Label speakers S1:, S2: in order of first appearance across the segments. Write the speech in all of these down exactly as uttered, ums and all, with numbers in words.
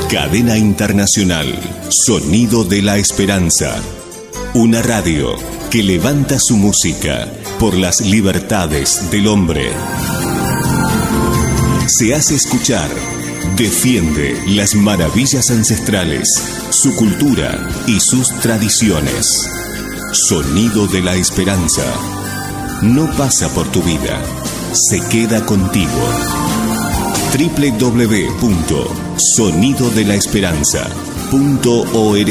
S1: Cadena Internacional, Sonido de la Esperanza. Una radio que levanta su música por las libertades del hombre. Se hace escuchar, defiende las maravillas ancestrales, su cultura y sus tradiciones. Sonido de la Esperanza. No pasa por tu vida, se queda contigo. doble u doble u doble u punto sonido de la esperanza punto org.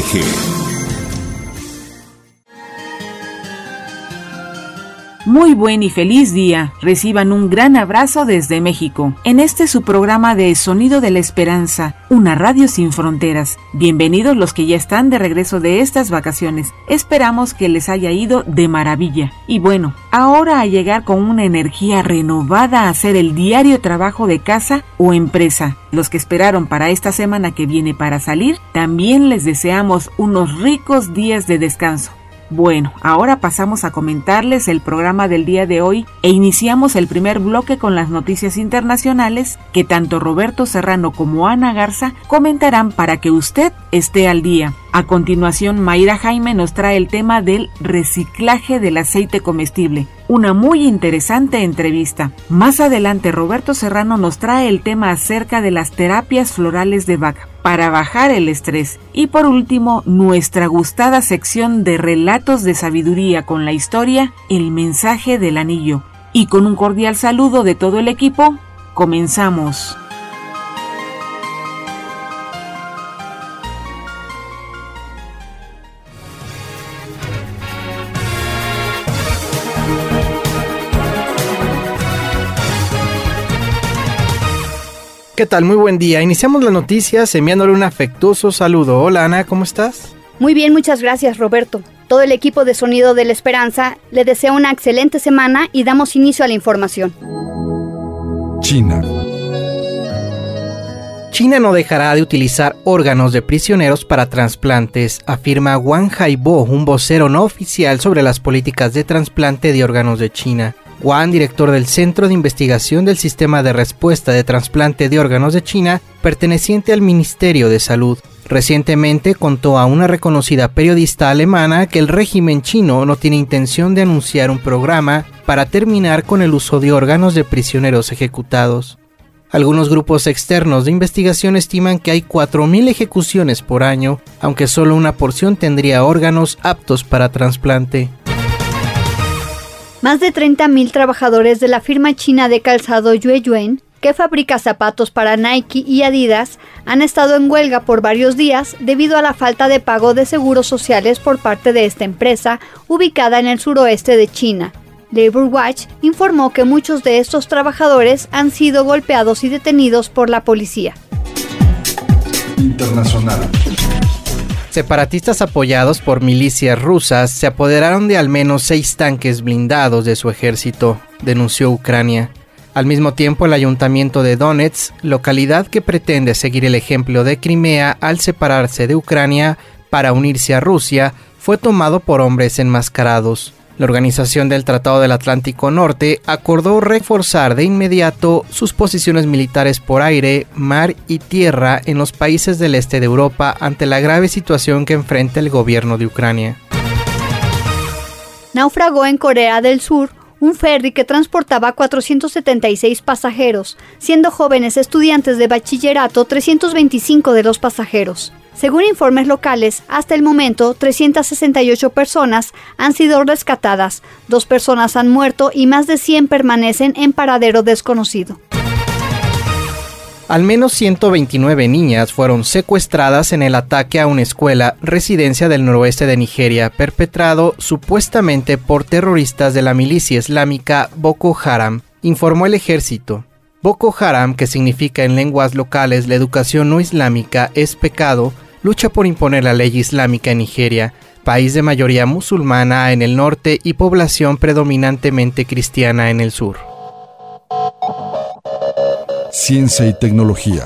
S2: Muy buen y feliz día. Reciban un gran abrazo desde México. En este su programa de Sonido de la Esperanza, una radio sin fronteras. Bienvenidos los que ya están de regreso de estas vacaciones. Esperamos que les haya ido de maravilla. Y bueno, ahora a llegar con una energía renovada a hacer el diario trabajo de casa o empresa. Los que esperaron para esta semana que viene para salir, también les deseamos unos ricos días de descanso. Bueno, ahora pasamos a comentarles el programa del día de hoy e iniciamos el primer bloque con las noticias internacionales que tanto Roberto Serrano como Ana Garza comentarán para que usted esté al día. A continuación, Mayra Jaime nos trae el tema del reciclaje del aceite comestible. Una muy interesante entrevista. Más adelante, Roberto Serrano nos trae el tema acerca de las terapias florales de Bach para bajar el estrés. Y por último, nuestra gustada sección de relatos de sabiduría con la historia El mensaje del anillo. Y con un cordial saludo de todo el equipo, comenzamos.
S3: ¿Qué tal? Muy buen día. Iniciamos las noticias enviándole un afectuoso saludo. Hola Ana, ¿cómo estás?
S4: Muy bien, muchas gracias Roberto. Todo el equipo de Sonido de la Esperanza le desea una excelente semana y damos inicio a la información.
S5: China.
S3: China no dejará de utilizar órganos de prisioneros para trasplantes, afirma Wang Haibo, un vocero no oficial sobre las políticas de trasplante de órganos de China. Wang, director del Centro de Investigación del Sistema de Respuesta de Trasplante de Órganos de China, perteneciente al Ministerio de Salud, recientemente contó a una reconocida periodista alemana que el régimen chino no tiene intención de anunciar un programa para terminar con el uso de órganos de prisioneros ejecutados. Algunos grupos externos de investigación estiman que hay cuatro mil ejecuciones por año, aunque solo una porción tendría órganos aptos para trasplante.
S4: Más de treinta mil trabajadores de la firma china de calzado Yueyuan, que fabrica zapatos para Nike y Adidas, han estado en huelga por varios días debido a la falta de pago de seguros sociales por parte de esta empresa, ubicada en el suroeste de China. Labor Watch informó que muchos de estos trabajadores han sido golpeados y detenidos por la policía.
S5: Internacional.
S3: Separatistas apoyados por milicias rusas se apoderaron de al menos seis tanques blindados de su ejército, denunció Ucrania. Al mismo tiempo, el ayuntamiento de Donetsk, localidad que pretende seguir el ejemplo de Crimea al separarse de Ucrania para unirse a Rusia, fue tomado por hombres enmascarados. La Organización del Tratado del Atlántico Norte acordó reforzar de inmediato sus posiciones militares por aire, mar y tierra en los países del este de Europa ante la grave situación que enfrenta el gobierno de Ucrania.
S4: Naufragó en Corea del Sur un ferry que transportaba cuatrocientos setenta y seis pasajeros, siendo jóvenes estudiantes de bachillerato trescientos veinticinco de los pasajeros. Según informes locales, hasta el momento, trescientas sesenta y ocho personas han sido rescatadas, dos personas han muerto y más de cien permanecen en paradero desconocido.
S3: Al menos ciento veintinueve niñas fueron secuestradas en el ataque a una escuela residencia del noroeste de Nigeria, perpetrado supuestamente por terroristas de la milicia islámica Boko Haram, informó el ejército. Boko Haram, que significa en lenguas locales la educación no islámica es pecado, lucha por imponer la ley islámica en Nigeria, país de mayoría musulmana en el norte y población predominantemente cristiana en el sur.
S5: Ciencia y tecnología.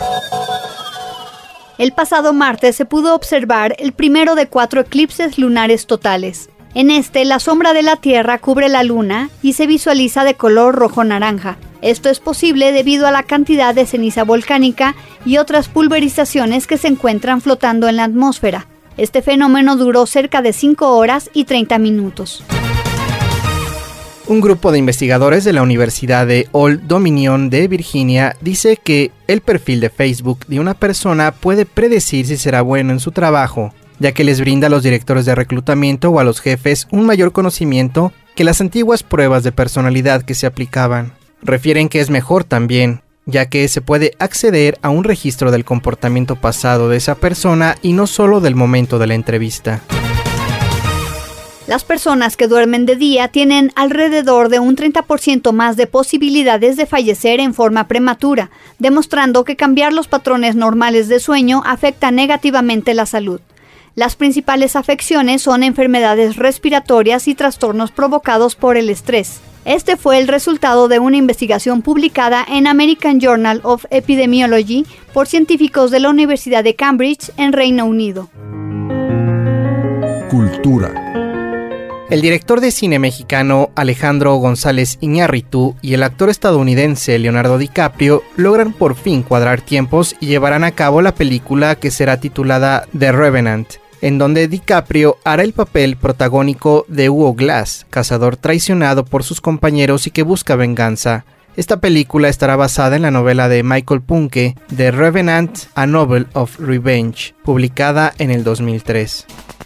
S4: El pasado martes se pudo observar el primero de cuatro eclipses lunares totales. En este, la sombra de la Tierra cubre la Luna y se visualiza de color rojo-naranja. Esto es posible debido a la cantidad de ceniza volcánica y otras pulverizaciones que se encuentran flotando en la atmósfera. Este fenómeno duró cerca de cinco horas y treinta minutos.
S3: Un grupo de investigadores de la Universidad de Old Dominion de Virginia dice que el perfil de Facebook de una persona puede predecir si será bueno en su trabajo, ya que les brinda a los directores de reclutamiento o a los jefes un mayor conocimiento que las antiguas pruebas de personalidad que se aplicaban. Refieren que es mejor también, ya que se puede acceder a un registro del comportamiento pasado de esa persona y no solo del momento de la entrevista.
S4: Las personas que duermen de día tienen alrededor de un treinta por ciento más de posibilidades de fallecer en forma prematura, demostrando que cambiar los patrones normales de sueño afecta negativamente la salud. Las principales afecciones son enfermedades respiratorias y trastornos provocados por el estrés. Este fue el resultado de una investigación publicada en American Journal of Epidemiology por científicos de la Universidad de Cambridge en Reino Unido.
S5: Cultura.
S3: El director de cine mexicano Alejandro González Iñárritu y el actor estadounidense Leonardo DiCaprio logran por fin cuadrar tiempos y llevarán a cabo la película que será titulada The Revenant, en donde DiCaprio hará el papel protagónico de Hugo Glass, cazador traicionado por sus compañeros y que busca venganza. Esta película estará basada en la novela de Michael Punke, The Revenant, A Novel of Revenge, publicada en el dos mil tres.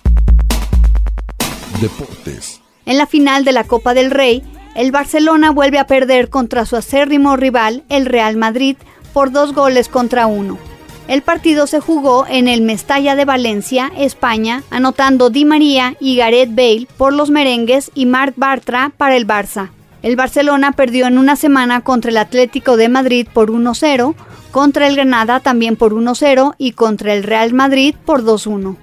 S5: Deportes.
S4: En la final de la Copa del Rey, el Barcelona vuelve a perder contra su acérrimo rival, el Real Madrid, por dos goles contra uno. El partido se jugó en el Mestalla de Valencia, España, anotando Di María y Gareth Bale por los merengues y Marc Bartra para el Barça. El Barcelona perdió en una semana contra el Atlético de Madrid por uno cero, contra el Granada también por uno cero y contra el Real Madrid por dos uno.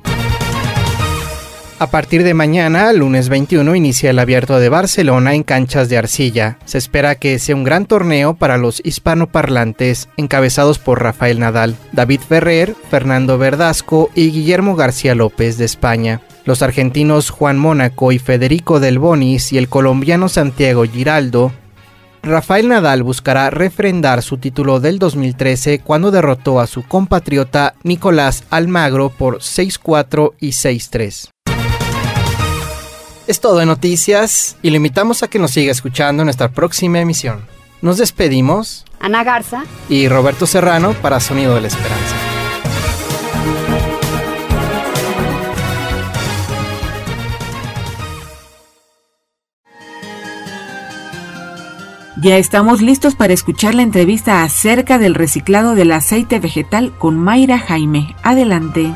S3: A partir de mañana, lunes veintiuno, inicia el Abierto de Barcelona en canchas de arcilla. Se espera que sea un gran torneo para los hispanoparlantes, encabezados por Rafael Nadal, David Ferrer, Fernando Verdasco y Guillermo García López de España. Los argentinos Juan Mónaco y Federico Del Bonis y el colombiano Santiago Giraldo. Rafael Nadal buscará refrendar su título del dos mil trece cuando derrotó a su compatriota Nicolás Almagro por seis cuatro y seis tres. Es todo de noticias y le invitamos a que nos siga escuchando en nuestra próxima emisión. Nos despedimos.
S4: Ana Garza
S3: y Roberto Serrano para Sonido de la Esperanza.
S2: Ya estamos listos para escuchar la entrevista acerca del reciclado del aceite vegetal con Mayra Jaime. Adelante.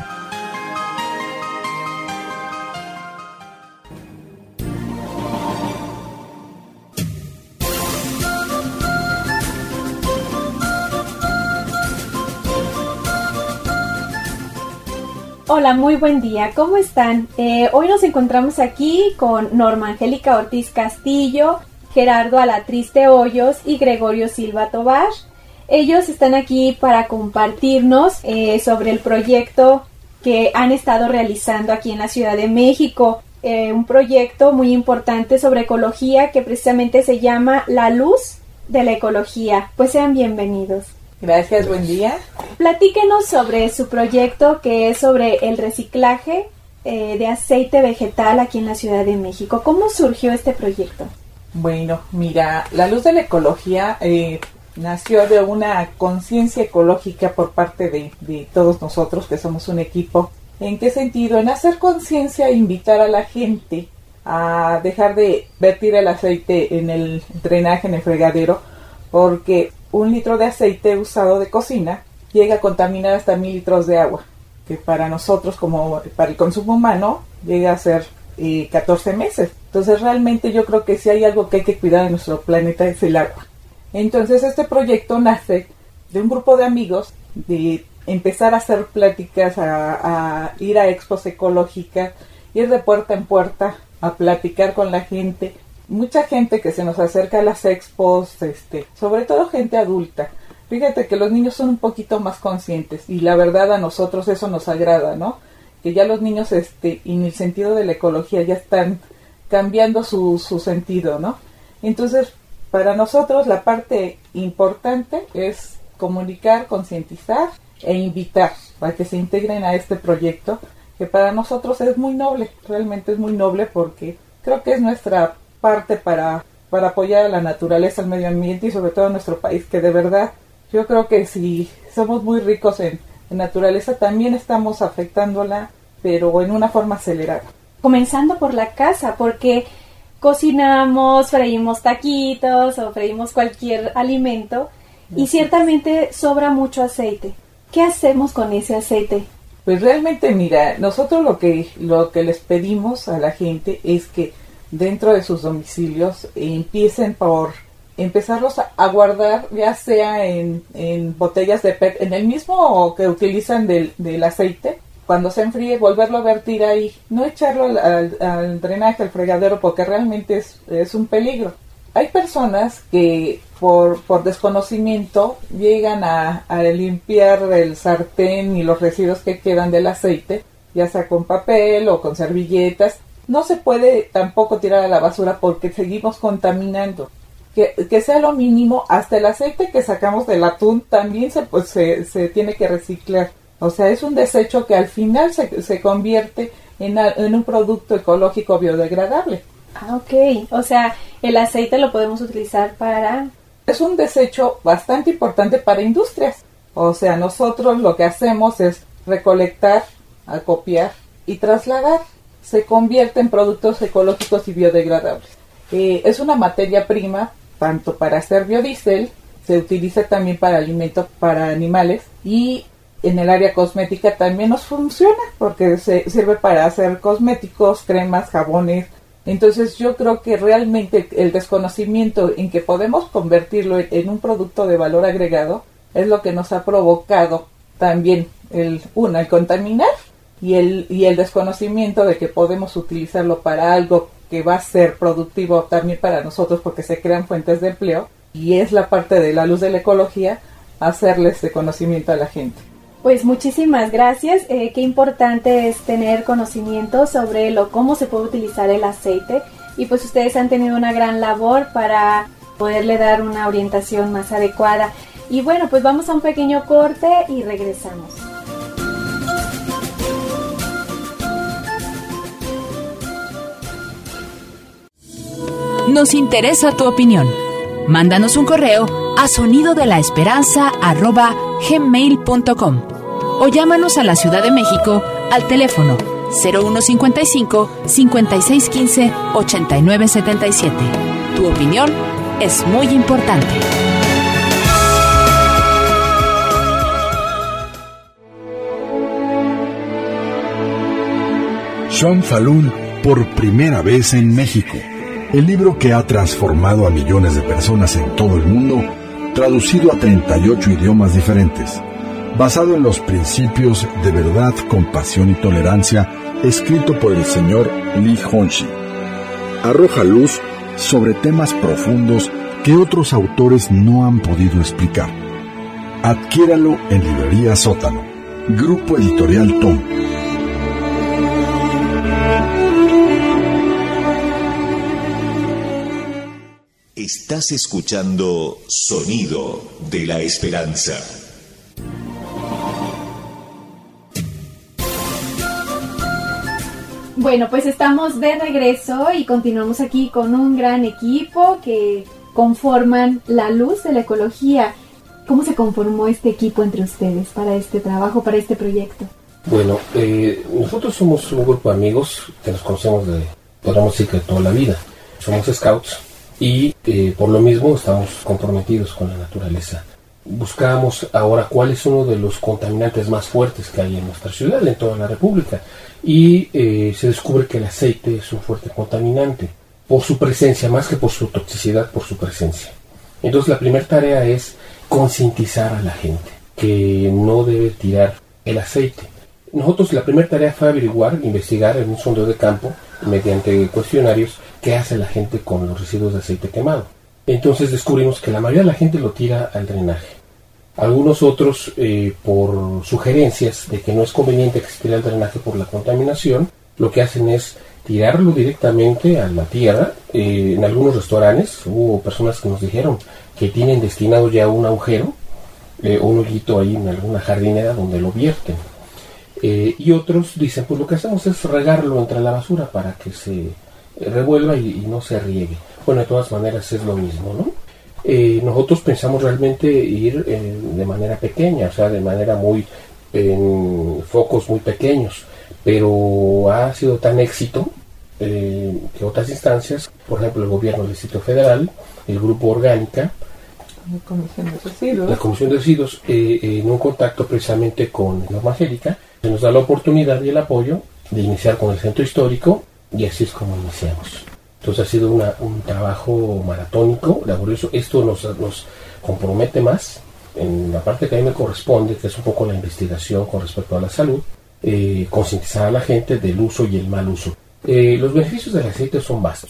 S6: Hola, muy buen día, ¿cómo están? Eh, hoy nos encontramos aquí con Norma Angélica Ortiz Castillo, Gerardo Alatriste Hoyos y Gregorio Silva Tobar. Ellos están aquí para compartirnos eh, sobre el proyecto que han estado realizando aquí en la Ciudad de México. Eh, un proyecto muy importante sobre ecología que precisamente se llama La Luz de la Ecología. Pues sean bienvenidos.
S7: Gracias, buen día.
S6: Platíquenos sobre su proyecto que es sobre el reciclaje eh, de aceite vegetal aquí en la Ciudad de México. ¿Cómo surgió este proyecto?
S7: Bueno, mira, La Luz de la Ecología eh, nació de una conciencia ecológica por parte de, de todos nosotros que somos un equipo. ¿En qué sentido? En hacer conciencia e invitar a la gente a dejar de vertir el aceite en el drenaje, en el fregadero, porque un litro de aceite usado de cocina llega a contaminar hasta mil litros de agua, que para nosotros, como para el consumo humano, llega a ser eh, catorce meses. Entonces realmente yo creo que si hay algo que hay que cuidar en nuestro planeta es el agua. Entonces este proyecto nace de un grupo de amigos, de empezar a hacer pláticas, a, a ir a expos ecológicas, ir de puerta en puerta a platicar con la gente. Mucha gente que se nos acerca a las expos, este, sobre todo gente adulta. Fíjate que los niños son un poquito más conscientes y la verdad a nosotros eso nos agrada, ¿no? Que ya los niños, este, en el sentido de la ecología ya están cambiando su, su sentido, ¿no? Entonces, para nosotros la parte importante es comunicar, concientizar e invitar para que se integren a este proyecto, que para nosotros es muy noble, realmente es muy noble, porque creo que es nuestra parte para, para apoyar a la naturaleza, al medio ambiente y sobre todo a nuestro país, que de verdad yo creo que si somos muy ricos en, en naturaleza, también estamos afectándola, pero en una forma acelerada.
S6: Comenzando por la casa, porque cocinamos, freímos taquitos o freímos cualquier alimento y ciertamente sobra mucho aceite. ¿Qué hacemos con ese aceite?
S7: Pues realmente, mira, nosotros lo que, lo que les pedimos a la gente es que dentro de sus domicilios empiecen por empezarlos a, a guardar, ya sea en, en botellas de P E T, en el mismo que utilizan del, del aceite. Cuando se enfríe, volverlo a vertir ahí, no echarlo al, al, al drenaje, al fregadero, porque realmente es, es un peligro. Hay personas que por, por desconocimiento llegan a, a limpiar el sartén y los residuos que quedan del aceite, ya sea con papel o con servilletas. No se puede tampoco tirar a la basura porque seguimos contaminando. Que, que sea lo mínimo, hasta el aceite que sacamos del atún también se, pues, se, se tiene que reciclar. O sea, es un desecho que al final se, se convierte en, a, en un producto ecológico biodegradable.
S6: Ah, ok. O sea, el aceite lo podemos utilizar para...
S7: Es un desecho bastante importante para industrias. O sea, nosotros lo que hacemos es recolectar, acopiar y trasladar. Se convierte en productos ecológicos y biodegradables. Eh, es una materia prima, tanto para hacer biodiesel, se utiliza también para alimentos para animales, y en el área cosmética también nos funciona porque se sirve para hacer cosméticos, cremas, jabones. Entonces yo creo que realmente el desconocimiento en que podemos convertirlo en, en un producto de valor agregado es lo que nos ha provocado también el uno, el contaminar, y el, y el desconocimiento de que podemos utilizarlo para algo que va a ser productivo también para nosotros porque se crean fuentes de empleo, y es la parte de la luz de la ecología, hacerle ese conocimiento a la gente.
S6: Pues muchísimas gracias. Eh, qué importante es tener conocimiento sobre lo cómo se puede utilizar el aceite, y pues ustedes han tenido una gran labor para poderle dar una orientación más adecuada. Y bueno, pues vamos a un pequeño corte y regresamos.
S8: Nos interesa tu opinión. Mándanos un correo a sonidodelaesperanza arroba gmail punto com o llámanos a la Ciudad de México al teléfono cero uno cincuenta y cinco, cincuenta y seis quince, ochenta y nueve setenta y siete. Tu opinión es muy importante.
S5: Sean Falun por primera vez en México. El libro que ha transformado a millones de personas en todo el mundo, traducido a treinta y ocho idiomas diferentes, basado en los principios de verdad, compasión y tolerancia, escrito por el señor Li Hongxi. Arroja luz sobre temas profundos que otros autores no han podido explicar. Adquiéralo en Librería Sótano, Grupo Editorial Tom.
S1: Estás escuchando Sonido de la Esperanza.
S6: Bueno, pues estamos de regreso y continuamos aquí con un gran equipo que conforman la luz de la ecología. ¿Cómo se conformó este equipo entre ustedes para este trabajo, para este proyecto?
S9: Bueno, eh, nosotros somos un grupo de amigos que nos conocemos de, podríamos decir que toda la vida. Somos scouts. Y eh, por lo mismo estamos comprometidos con la naturaleza. Buscamos ahora cuál es uno de los contaminantes más fuertes que hay en nuestra ciudad, en toda la República. Y eh, se descubre que el aceite es un fuerte contaminante, por su presencia, más que por su toxicidad, por su presencia. Entonces la primera tarea es concientizar a la gente que no debe tirar el aceite. Nosotros la primera tarea fue averiguar, investigar en un sondeo de campo, mediante cuestionarios, qué hace la gente con los residuos de aceite quemado. Entonces descubrimos que la mayoría de la gente lo tira al drenaje. Algunos otros, eh, por sugerencias de que no es conveniente que se tire al drenaje por la contaminación, lo que hacen es tirarlo directamente a la tierra. Eh, en algunos restaurantes hubo personas que nos dijeron que tienen destinado ya un agujero, eh, un hoyito ahí en alguna jardinera donde lo vierten. Eh, y otros dicen, pues lo que hacemos es regarlo entre la basura para que se revuelva y, y no se riegue. Bueno, de todas maneras es lo mismo, ¿no? Eh, nosotros pensamos realmente ir eh, de manera pequeña, o sea, de manera muy, en focos muy pequeños, pero ha sido tan éxito eh, que otras instancias, por ejemplo el gobierno del Distrito Federal, el Grupo Orgánica,
S7: la Comisión de Residuos,
S9: la Comisión de Residuos eh, en un contacto precisamente con Norma Angélica, se nos da la oportunidad y el apoyo de iniciar con el centro histórico, y así es como iniciamos. Entonces ha sido una, un trabajo maratónico, laborioso. Esto nos, nos compromete más en la parte que a mí me corresponde, que es un poco la investigación con respecto a la salud, eh, concientizar a la gente del uso y el mal uso. Eh, los beneficios del aceite son vastos.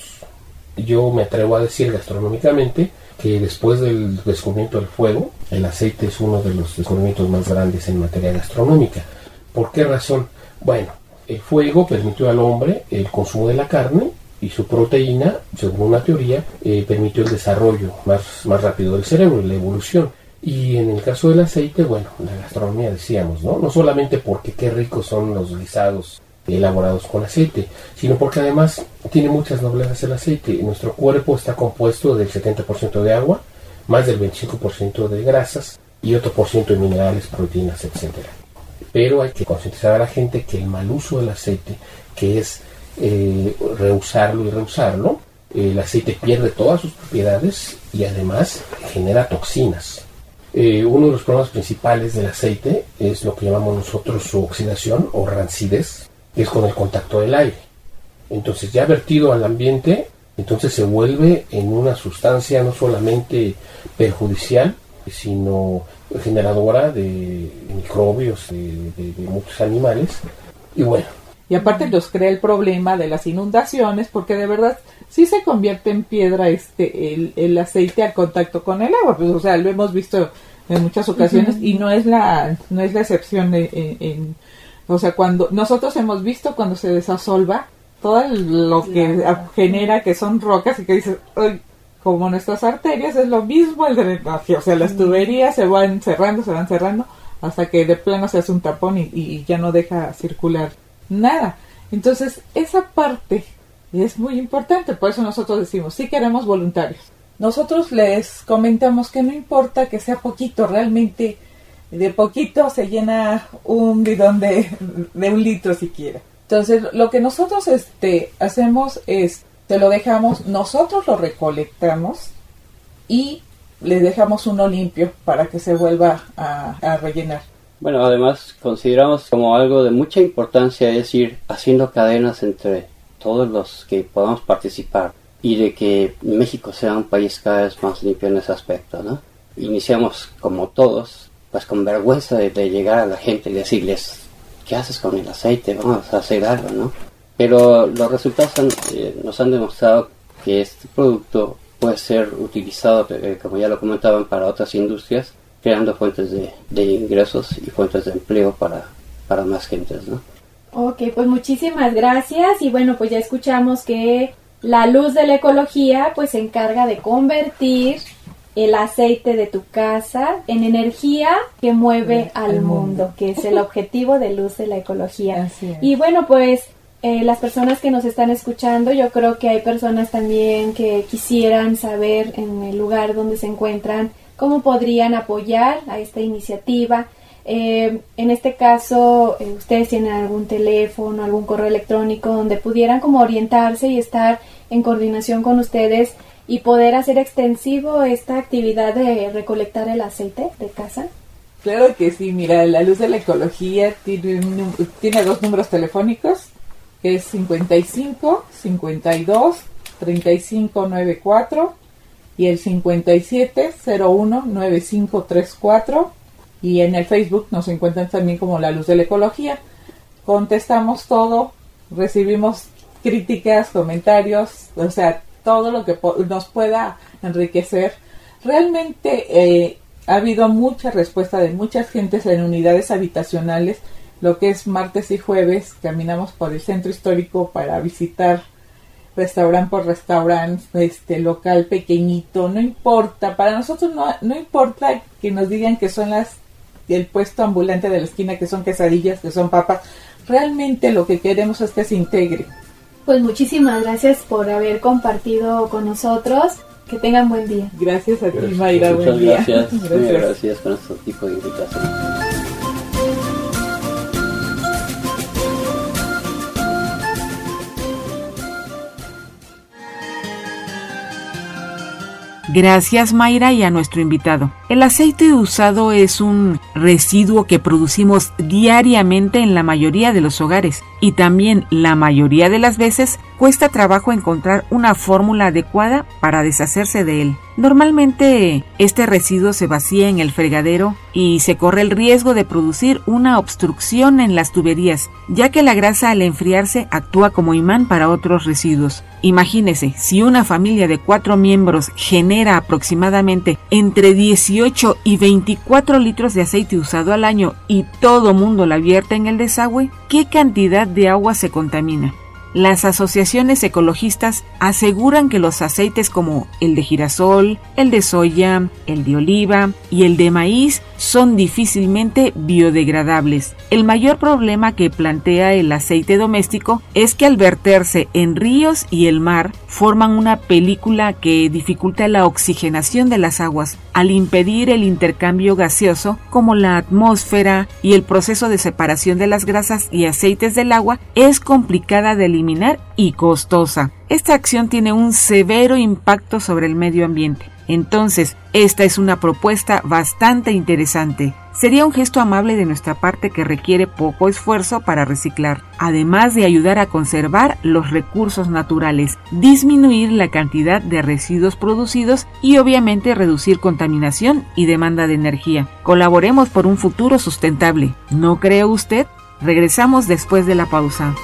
S9: Yo me atrevo a decir gastronómicamente que después del descubrimiento del fuego, el aceite es uno de los descubrimientos más grandes en materia gastronómica. ¿Por qué razón? Bueno, el fuego permitió al hombre el consumo de la carne, y su proteína, según una teoría, eh, permitió el desarrollo más, más rápido del cerebro y la evolución. Y en el caso del aceite, bueno, la gastronomía decíamos, ¿no? No solamente porque qué ricos son los guisados elaborados con aceite, sino porque además tiene muchas noblezas el aceite. Nuestro cuerpo está compuesto del setenta por ciento de agua, más del veinticinco por ciento de grasas y otro por ciento de minerales, proteínas, etcétera. Pero hay que concientizar a la gente que el mal uso del aceite, que es Eh, reusarlo y reusarlo, eh, el aceite pierde todas sus propiedades y además genera toxinas. Eh, uno de los problemas principales del aceite es lo que llamamos nosotros su oxidación o rancidez, que es con el contacto del aire. Entonces, ya vertido al ambiente, entonces se vuelve en una sustancia no solamente perjudicial, sino generadora de microbios de, de, de muchos animales. Y bueno,
S7: y aparte nos crea el problema de las inundaciones, porque de verdad sí se convierte en piedra este el, el aceite al contacto con el agua. Pues, o sea, lo hemos visto en muchas ocasiones. Uh-huh. Y no es la no es la excepción en, en, en o sea, cuando nosotros hemos visto cuando se desasolva todo lo que claro. genera, que son rocas, y que dices, ay, como nuestras arterias es lo mismo el drenaje, o sea, las tuberías se van cerrando, se van cerrando hasta que de plano se hace un tapón y, y ya no deja circular nada. Entonces esa parte es muy importante, por eso nosotros decimos, sí queremos voluntarios. Nosotros les comentamos que no importa que sea poquito, realmente de poquito se llena un bidón de, de un litro siquiera. Entonces lo que nosotros este hacemos es, te lo dejamos, nosotros lo recolectamos y les dejamos uno limpio para que se vuelva a, a rellenar.
S10: Bueno, además consideramos como algo de mucha importancia es ir haciendo cadenas entre todos los que podamos participar y de que México sea un país cada vez más limpio en ese aspecto, ¿no? Iniciamos como todos, pues con vergüenza de, de llegar a la gente y decirles, ¿qué haces con el aceite? Vamos a hacer algo, ¿no? Pero los resultados han, eh, nos han demostrado que este producto puede ser utilizado, eh, como ya lo comentaban, para otras industrias, creando fuentes de, de ingresos y fuentes de empleo para, para más gentes, ¿no?
S6: Ok, pues muchísimas gracias. Y bueno, pues ya escuchamos que la luz de la ecología pues se encarga de convertir el aceite de tu casa en energía que mueve al mundo, mundo, que es el objetivo de Luz de la Ecología.
S7: Así es.
S6: Y bueno, pues eh, las personas que nos están escuchando, yo creo que hay personas también que quisieran saber en el lugar donde se encuentran cómo podrían apoyar a esta iniciativa. Eh, en este caso, eh, ustedes tienen algún teléfono, algún correo electrónico donde pudieran como orientarse y estar en coordinación con ustedes y poder hacer extensivo esta actividad de recolectar el aceite de casa.
S7: Claro que sí, mira, la Luz de la Ecología tiene, un, tiene dos números telefónicos, que es cincuenta y cinco, cincuenta y dos, treinta y cinco noventa y cuatro y el cincuenta y siete, cero uno, noventa y cinco treinta y cuatro, y en el Facebook nos encuentran también como La Luz de la Ecología. Contestamos todo, recibimos críticas, comentarios, o sea, todo lo que po- nos pueda enriquecer. Realmente eh, ha habido mucha respuesta de muchas gentes en unidades habitacionales lo que es martes y jueves, caminamos por el centro histórico para visitar restaurante por restaurante, este local pequeñito, no importa, para nosotros no, no importa que nos digan que son las el puesto ambulante de la esquina, que son quesadillas, que son papas, realmente lo que queremos es que se integre.
S6: Pues muchísimas gracias por haber compartido con nosotros, que tengan buen día.
S7: Gracias a
S10: Gracias.
S7: ti, Mayra,
S10: Muchas
S7: buen día.
S10: gracias,
S7: Gracias.
S10: muy agradecidas con este tipo de invitación.
S2: Gracias, Mayra, y a nuestro invitado. El aceite usado es un residuo que producimos diariamente en la mayoría de los hogares y también la mayoría de las veces cuesta trabajo encontrar una fórmula adecuada para deshacerse de él. Normalmente este residuo se vacía en el fregadero y se corre el riesgo de producir una obstrucción en las tuberías, ya que la grasa al enfriarse actúa como imán para otros residuos. Imagínese, si una familia de cuatro miembros genera aproximadamente entre dieciocho y veinticuatro litros de aceite usado al año y todo mundo la vierte en el desagüe, ¿qué cantidad de agua se contamina? Las asociaciones ecologistas aseguran que los aceites como el de girasol, el de soya, el de oliva y el de maíz son difícilmente biodegradables. El mayor problema que plantea el aceite doméstico es que al verterse en ríos y el mar forman una película que dificulta la oxigenación de las aguas al impedir el intercambio gaseoso, como la atmósfera, y el proceso de separación de las grasas y aceites del agua es complicada de eliminar y costosa. Esta acción tiene un severo impacto sobre el medio ambiente. Entonces, esta es una propuesta bastante interesante. Sería un gesto amable de nuestra parte que requiere poco esfuerzo para reciclar, además de ayudar a conservar los recursos naturales, disminuir la cantidad de residuos producidos y obviamente reducir contaminación y demanda de energía. Colaboremos por un futuro sustentable, ¿no cree usted? Regresamos después de la pausa.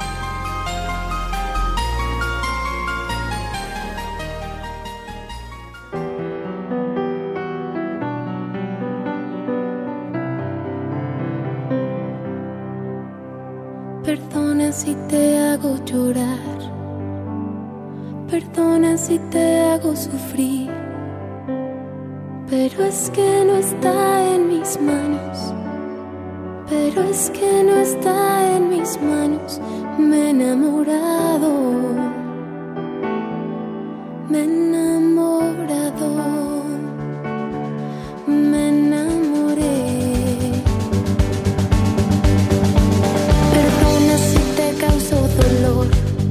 S11: Perdona si te hago llorar, perdona si te hago sufrir, pero es que no está en mis manos, pero es que no está en mis manos. Me he enamorado, me he enamorado, me enamoré. Perdona si te causo dolor,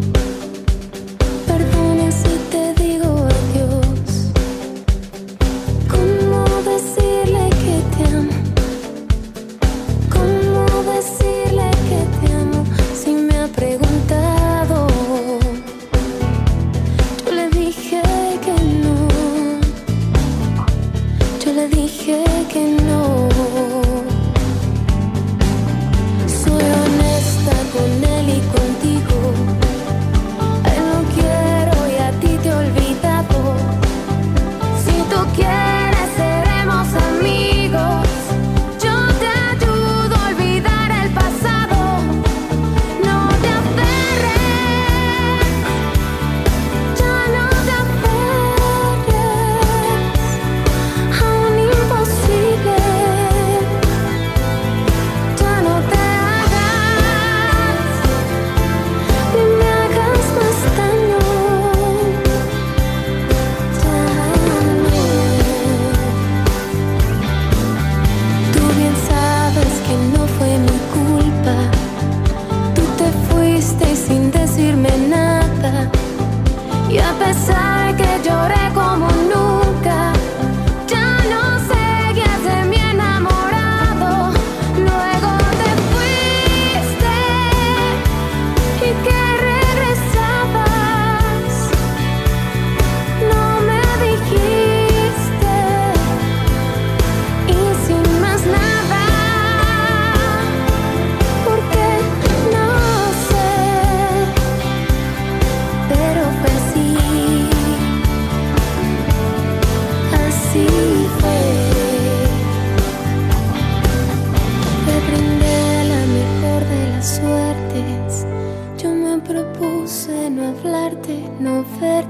S11: perdona si te digo adiós. ¿Cómo decirle que te amo? ¿Cómo decirle que te amo si me ha preguntado?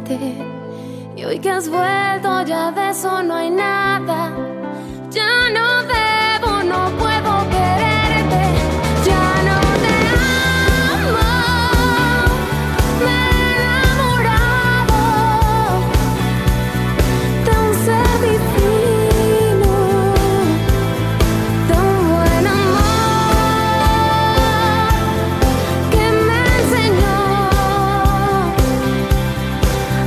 S11: quererte. Y hoy que has vuelto ya de eso no hay nada. Ya no debo, no puedo quererte. Ya no te amo. Me he enamorado de un ser divino, de un buen amor que me enseñó a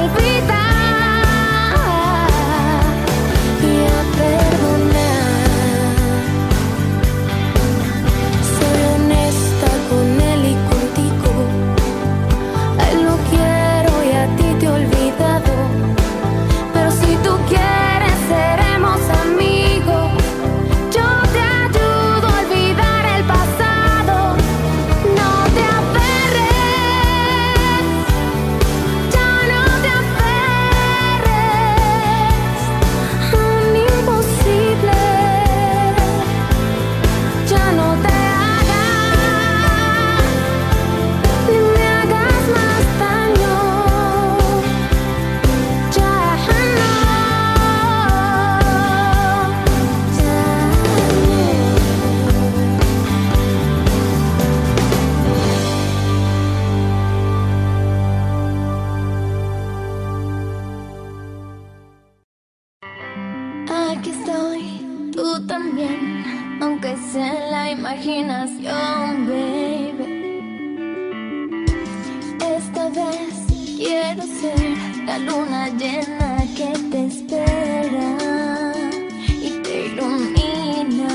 S11: olvidar y a perdonar. Soy honesta con él y contigo. A él lo quiero y a ti te he olvidado. Pero si tú quieres seremos amigos. Yo te ayudo a olvidar el pasado. No te aferres, ya no te aferres a un imposible. Ya no te hagas, ni me hagas más daño. Ya no, ya no. Aquí estoy, tú también, aunque sea en la imaginación, baby. Esta vez quiero ser la luna llena que te espera y te ilumina.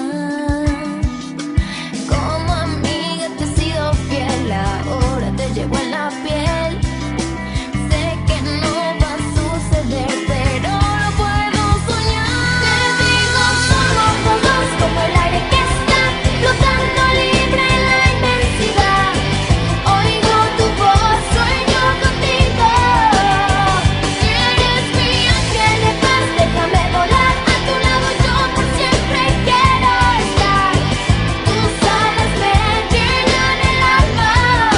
S11: Como amiga te he sido fiel, ahora te llevo en la piel. Sé que no va a suceder, pero lo puedo soñar. Te digo, somos los dos como el aire que está flotando libre en la inmensidad. Oigo tu voz, sueño contigo. Eres mi ángel de paz, déjame volar a tu lado, yo por siempre quiero estar. Tus alas me llenan el alma.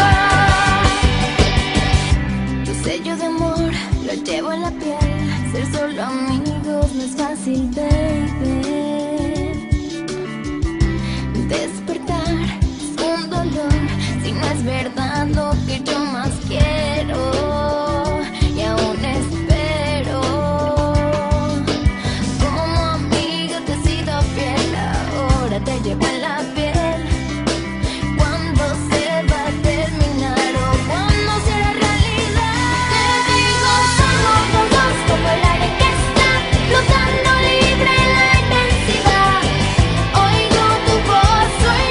S11: Tu sello de amor lo llevo en la piel. Ser solo amigos no es fácil, baby. Despertar es un dolor si no es verdad lo que yo más quiero. Y aún espero. Como amiga te he sido fiel, ahora te llevo en la piel. Cuando se va a terminar o cuando será realidad. Te digo, somos los dos como el aire que está flotando libre en la inmensidad. Oigo tu voz, sueño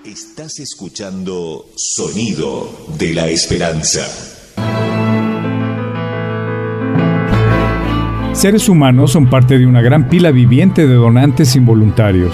S1: Estás escuchando Sonido de la Esperanza.
S12: Seres humanos son parte de una gran pila viviente de donantes involuntarios.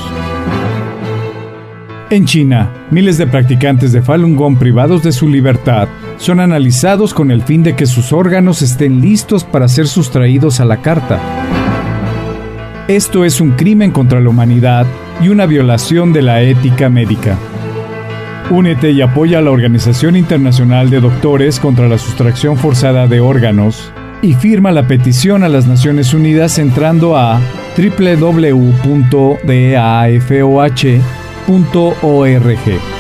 S12: En China, miles de practicantes de Falun Gong privados de su libertad son analizados con el fin de que sus órganos estén listos para ser sustraídos a la carta. Esto es un crimen contra la humanidad y una violación de la ética médica. Únete y apoya a la Organización Internacional de Doctores contra la Sustracción Forzada de Órganos y firma la petición a las Naciones Unidas entrando a doble u doble u doble u punto dafoh punto org.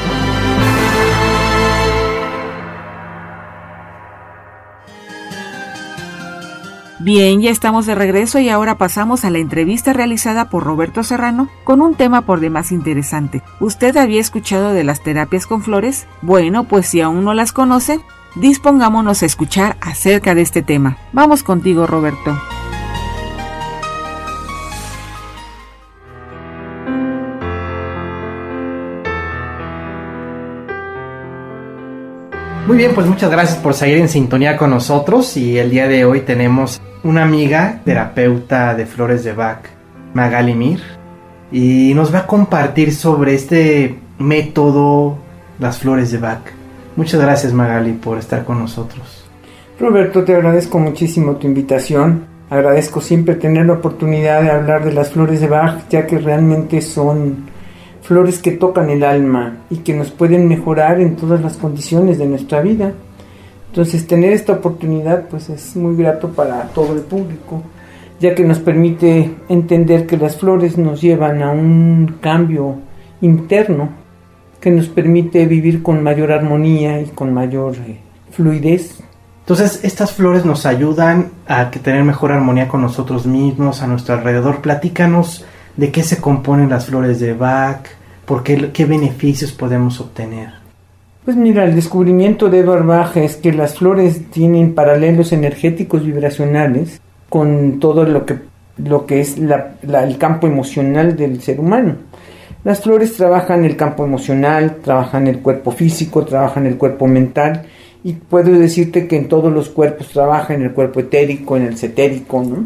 S2: Bien, ya estamos de regreso y ahora pasamos a la entrevista realizada por Roberto Serrano con un tema por demás interesante. ¿Usted había escuchado de las terapias con flores? Bueno, pues si aún no las conoce, dispongámonos a escuchar acerca de este tema. Vamos contigo, Roberto.
S3: Muy bien, pues muchas gracias por seguir en sintonía con nosotros y el día de hoy tenemos una amiga terapeuta de flores de Bach, Magali Mir, y nos va a compartir sobre este método, las flores de Bach. Muchas gracias, Magali, por estar con nosotros.
S13: Roberto, te agradezco muchísimo tu invitación. Agradezco siempre tener la oportunidad de hablar de las flores de Bach, ya que realmente son flores que tocan el alma y que nos pueden mejorar en todas las condiciones de nuestra vida. Entonces, tener esta oportunidad pues es muy grato para todo el público, ya que nos permite entender que las flores nos llevan a un cambio interno que nos permite vivir con mayor armonía y con mayor eh, fluidez.
S3: Entonces, estas flores nos ayudan a que tener mejor armonía con nosotros mismos, a nuestro alrededor. Platícanos de qué se componen las flores de Bach, por qué, qué beneficios podemos obtener.
S13: Pues mira, el descubrimiento de Edward Bach es que las flores tienen paralelos energéticos vibracionales con todo lo que, lo que es la, la, el campo emocional del ser humano. Las flores trabajan el campo emocional, trabajan el cuerpo físico, trabajan el cuerpo mental, y puedo decirte que en todos los cuerpos trabaja, en el cuerpo etérico, en el cetérico, ¿no?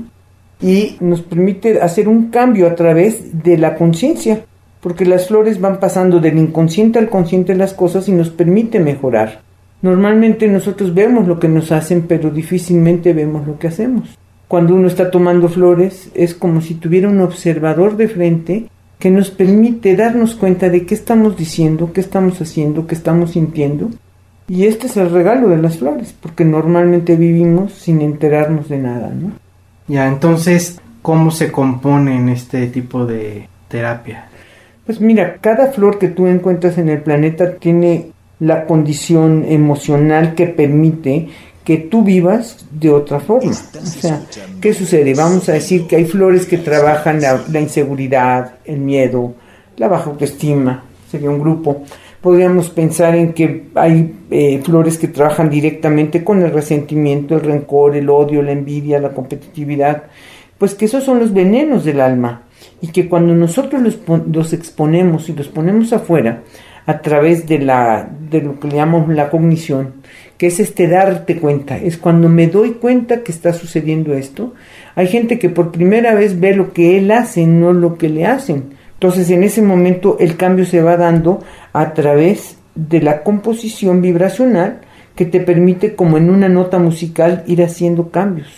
S13: Y nos permite hacer un cambio a través de la conciencia, porque las flores van pasando del inconsciente al consciente de las cosas y nos permite mejorar. Normalmente nosotros vemos lo que nos hacen, pero difícilmente vemos lo que hacemos. Cuando uno está tomando flores, es como si tuviera un observador de frente que nos permite darnos cuenta de qué estamos diciendo, qué estamos haciendo, qué estamos sintiendo. Y este es el regalo de las flores, porque normalmente vivimos sin enterarnos de nada, ¿no?
S3: Ya, entonces, ¿cómo se compone en este tipo de terapia?
S13: Pues mira, cada flor que tú encuentras en el planeta tiene la condición emocional que permite que tú vivas de otra forma. O sea, ¿qué sucede? Vamos a decir que hay flores que trabajan la, la inseguridad, el miedo, la baja autoestima, sería un grupo. Podríamos pensar en que hay eh, flores que trabajan directamente con el resentimiento, el rencor, el odio, la envidia, la competitividad, pues que esos son los venenos del alma, y que cuando nosotros los, los exponemos y los ponemos afuera a través de, la, de lo que le llamamos la cognición, que es este darte cuenta, es cuando me doy cuenta que está sucediendo esto. Hay gente que por primera vez ve lo que él hace, no lo que le hacen. Entonces en ese momento el cambio se va dando a través de la composición vibracional que te permite, como en una nota musical, ir haciendo cambios.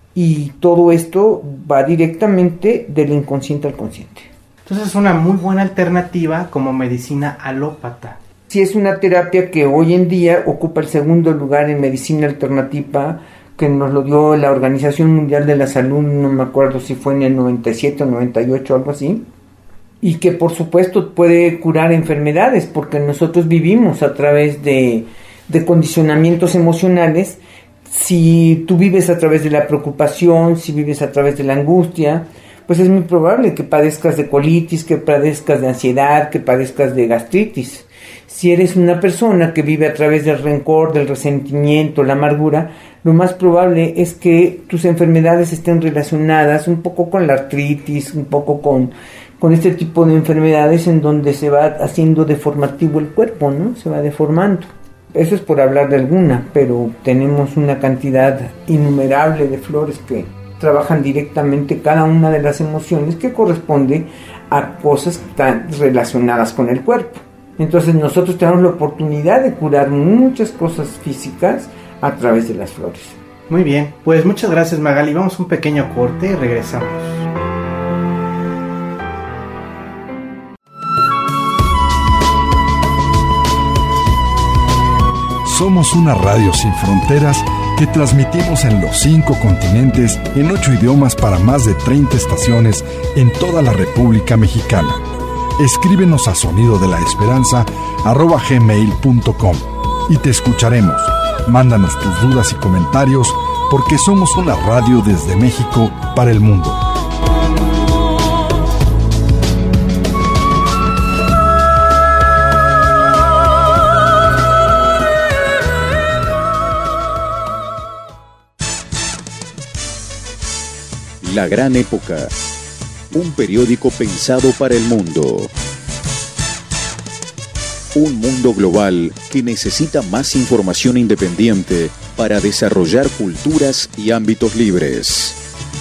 S13: Y todo esto va directamente del inconsciente al consciente.
S3: Entonces es una muy buena alternativa como medicina alópata.
S13: Sí, es una terapia que hoy en día ocupa el segundo lugar en medicina alternativa, que nos lo dio la Organización Mundial de la Salud, no me acuerdo si fue en el noventa y siete o noventa y ocho, algo así. Y que por supuesto puede curar enfermedades, porque nosotros vivimos a través de, de condicionamientos emocionales. Si tú vives a través de la preocupación, si vives a través de la angustia, pues es muy probable que padezcas de colitis, que padezcas de ansiedad, que padezcas de gastritis. Si eres una persona que vive a través del rencor, del resentimiento, la amargura, lo más probable es que tus enfermedades estén relacionadas un poco con la artritis, un poco con, con este tipo de enfermedades en donde se va haciendo deformativo el cuerpo, ¿no? Se va deformando. Eso es por hablar de alguna, pero tenemos una cantidad innumerable de flores que trabajan directamente cada una de las emociones que corresponde a cosas tan relacionadas con el cuerpo. Entonces nosotros tenemos la oportunidad de curar muchas cosas físicas a través de las flores.
S3: Muy bien, pues muchas gracias, Magali. Vamos a un pequeño corte y regresamos.
S5: Somos una radio sin fronteras que transmitimos en los cinco continentes en ocho idiomas para más de treinta estaciones en toda la República Mexicana. Escríbenos a sonido de la esperanza arroba gmail punto com y te escucharemos. Mándanos tus dudas y comentarios porque somos una radio desde México para el mundo.
S1: La Gran Época, un periódico pensado para el mundo. Un mundo global que necesita más información independiente para desarrollar culturas y ámbitos libres.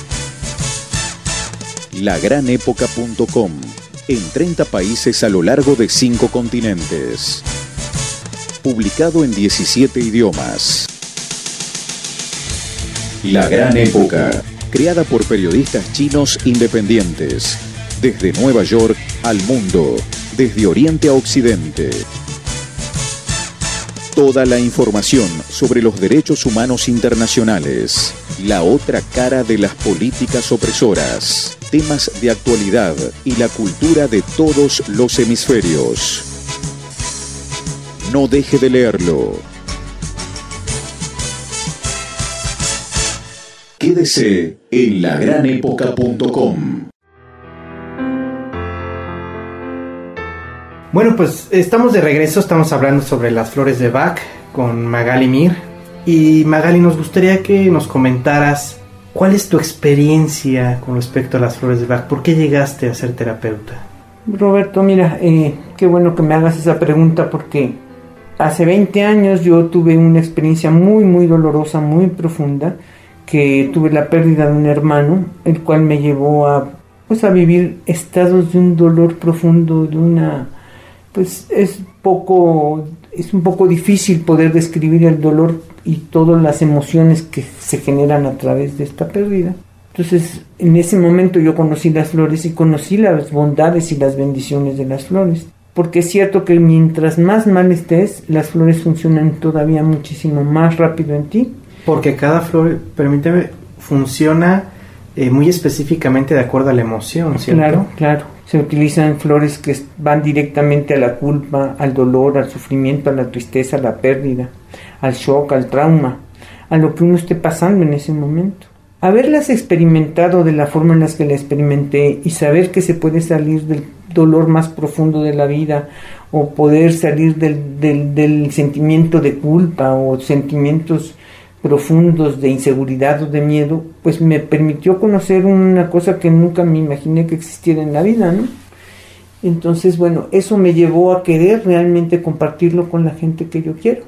S1: la gran época punto com, en treinta países a lo largo de cinco continentes. Publicado en diecisiete idiomas. La Gran Época, creada por periodistas chinos independientes, desde Nueva York al mundo, desde Oriente a Occidente. Toda la información sobre los derechos humanos internacionales, la otra cara de las políticas opresoras, temas de actualidad y la cultura de todos los hemisferios. No deje de leerlo. Quédese en la gran época punto com.
S3: Bueno, pues estamos de regreso, estamos hablando sobre las flores de Bach con Magali Mir. Y Magali, nos gustaría que nos comentaras cuál es tu experiencia con respecto a las flores de Bach. ¿Por qué llegaste a ser terapeuta?
S13: Roberto, mira, eh, qué bueno que me hagas esa pregunta porque hace veinte años yo tuve una experiencia muy, muy dolorosa, muy profunda, que tuve la pérdida de un hermano, el cual me llevó a, pues, a vivir estados de un dolor profundo, de una, pues es poco, es un poco difícil poder describir el dolor y todas las emociones que se generan a través de esta pérdida. Entonces, en ese momento yo conocí las flores y conocí las bondades y las bendiciones de las flores. Porque es cierto que mientras más mal estés, las flores funcionan todavía muchísimo más rápido en ti.
S3: Porque cada flor, permíteme, funciona eh, muy específicamente de acuerdo a la emoción, ¿cierto?
S13: Claro, claro. Se utilizan flores que van directamente a la culpa, al dolor, al sufrimiento, a la tristeza, a la pérdida, al shock, al trauma, a lo que uno esté pasando en ese momento. Haberlas experimentado de la forma en la que la experimenté y saber que se puede salir del dolor más profundo de la vida o poder salir del, del, del sentimiento de culpa o sentimientos profundos de inseguridad o de miedo, pues me permitió conocer una cosa que nunca me imaginé que existiera en la vida, ¿no? Entonces, bueno, eso me llevó a querer realmente compartirlo con la gente que yo quiero.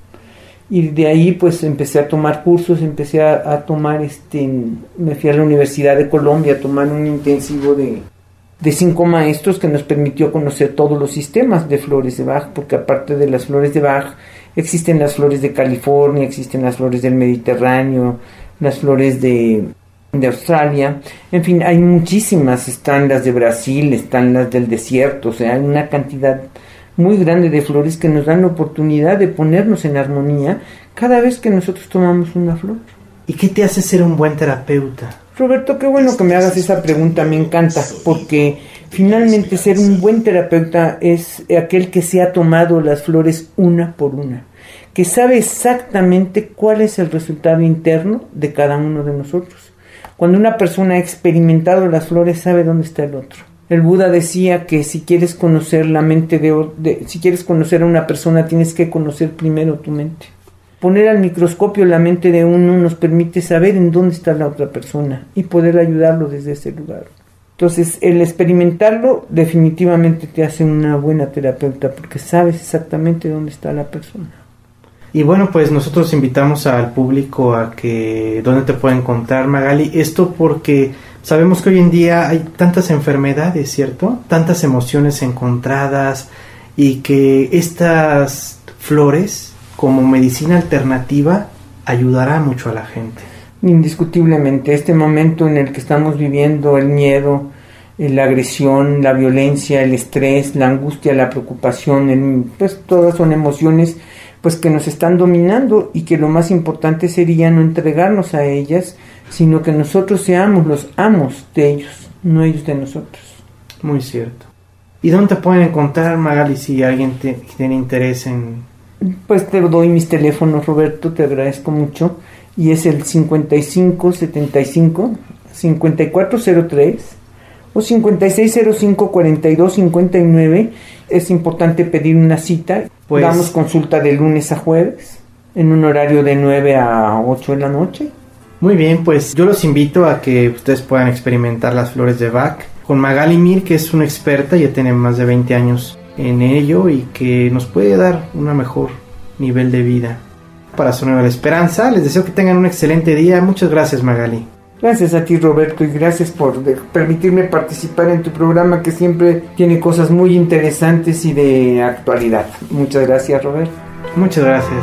S13: Y de ahí pues empecé a tomar cursos, empecé a, a tomar, este, me fui a la Universidad de Colombia a tomar un intensivo de, de cinco maestros que nos permitió conocer todos los sistemas de flores de Bach, porque aparte de las flores de Bach, existen las flores de California, existen las flores del Mediterráneo, las flores de, de Australia, en fin, hay muchísimas, están las de Brasil, están las del desierto, o sea, hay una cantidad muy grande de flores que nos dan la oportunidad de ponernos en armonía cada vez que nosotros tomamos una flor.
S3: ¿Y qué te hace ser un buen terapeuta?
S13: Roberto, qué bueno que me hagas esa pregunta, me encanta, porque finalmente ser un buen terapeuta es aquel que se ha tomado las flores una por una, que sabe exactamente cuál es el resultado interno de cada uno de nosotros. Cuando una persona ha experimentado las flores, sabe dónde está el otro. El Buda decía que si quieres conocer la mente de, de si quieres conocer a una persona, tienes que conocer primero tu mente. Poner al microscopio la mente de uno nos permite saber en dónde está la otra persona y poder ayudarlo desde ese lugar. Entonces, el experimentarlo definitivamente te hace una buena terapeuta porque sabes exactamente dónde está la persona.
S3: Y bueno, pues nosotros invitamos al público a que dónde te puede encontrar, Magali. Esto porque sabemos que hoy en día hay tantas enfermedades, ¿cierto? Tantas emociones encontradas y que estas flores como medicina alternativa ayudará mucho a la gente.
S13: Indiscutiblemente, este momento en el que estamos viviendo, el miedo, la agresión, la violencia, el estrés, la angustia, la preocupación, el, pues todas son emociones pues que nos están dominando y que lo más importante sería no entregarnos a ellas, sino que nosotros seamos los amos de ellos, no ellos de nosotros.
S3: Muy cierto. ¿Y dónde te pueden encontrar, Magali, si alguien te, tiene interés en...?
S13: Pues te doy mis teléfonos, Roberto, te agradezco mucho. Y es el cincuenta y cinco setenta y cinco cincuenta y cuatro cero tres o cincuenta y seis cero cinco cuarenta y dos cincuenta y nueve. Es importante pedir una cita. Pues, damos consulta de lunes a jueves en un horario de nueve a ocho de la noche.
S3: Muy bien, pues yo los invito a que ustedes puedan experimentar las flores de Bach con Magali Mir, que es una experta, ya tiene más de veinte años en ello y que nos puede dar un mejor nivel de vida. Para Sonido de la Esperanza, les deseo que tengan un excelente día. Muchas gracias, Magali.
S13: Gracias a ti, Roberto, y gracias por de- permitirme participar en tu programa, que siempre tiene cosas muy interesantes y de actualidad. Muchas gracias, Roberto.
S3: Muchas gracias.